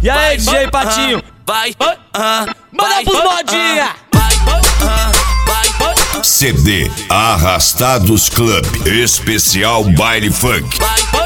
E aí, DJ Patinho? Vai, manda pros modinha. CD Arrastados Club Especial Baile Funk.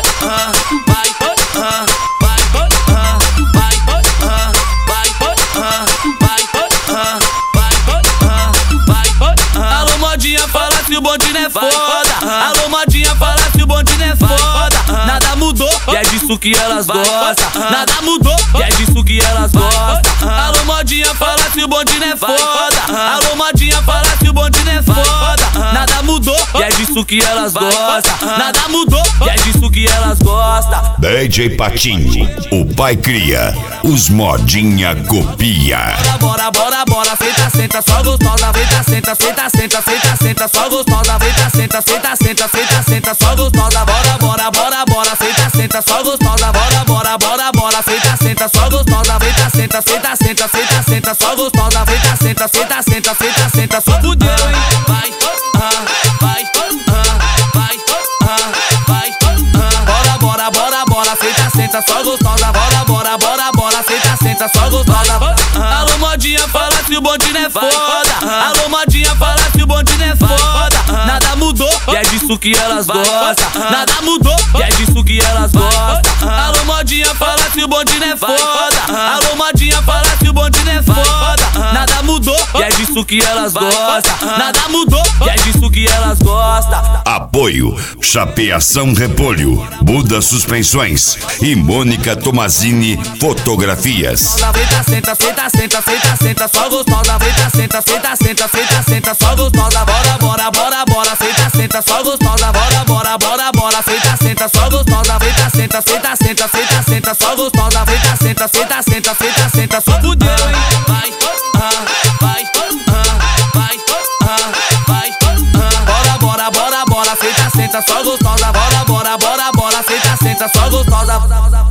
Alô modinha, fala se o bonde não é foda. Alô modinha, fala se o bonde não é foda. Nada mudou e é disso que elas gostam. Nada mudou e é disso que elas gostam. Alô modinha, fala se o bonde não é foda. Alô modinha, fala se o bonde não é foda. Nada mudou e é disso que elas gostam. Nada mudou e é disso que elas gostam. DJ Patinho, o pai cria, os modinha copia. Bora, bora, bora, senta, senta, só gostosa. Senta, senta, senta, senta, senta, senta, só gostosa. Senta, senta, senta, senta, senta, senta, só gostosa. Bora, bora, bora, bora, senta, senta, só gostosa. Bora, bora, bora, bora, senta, senta, só gostosa. Senta, senta, senta, senta, senta, senta, só gostosa. Senta, senta, senta, senta, senta, senta, só fudeu, hein? Vai, vai, vai, vai, bora, bora, bora, bora, senta, senta, só gostosa. Bora, bora, bora, bora, senta, senta, só gostosa. Alô modinha, fala se o bonde não é foda. Alô modinha, fala se o bonde não é foda. Nada mudou e é disso que elas gostam. Nada mudou e é disso que elas gostam. Alô modinha, fala se o bonde não é foda. Alô modinha, fala se o bonde não é foda. Nada mudou e é disso que elas gostam. Nada mudou e é disso que elas gostam. Apoio Chapeação Repolho, Buda Suspensões e Mônica Tomazini Fotografias. Senta, senta, senta, senta, senta, senta, só gostosa. Senta, senta, senta, senta, senta, senta, só gostosa. Bora, bora, bora, bora, senta, senta, só gostosa. Bora, bora, bora, bora, senta, senta, só gostosa. Senta, senta, senta, senta, senta, senta, só gostosa. Senta, senta, senta, senta, senta, senta, só fudeu, hein? Vai, vai, vai, vai, bora, bora, bora, bora, senta, senta, só gostosa. Bora, bora, bora, bora, senta, senta, só gostosa.